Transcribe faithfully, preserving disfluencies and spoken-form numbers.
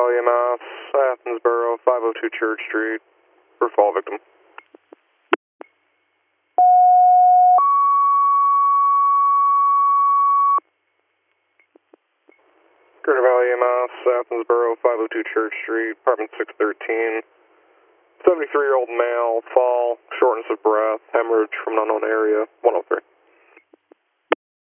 Valley, Mass, Athensboro, five oh two Church Street, for fall victim. Greater Valley, Mass, Athensboro, five oh two Church Street, apartment six thirteen. seventy-three-year-old male, fall, shortness of breath, hemorrhage from an unknown area, one oh three.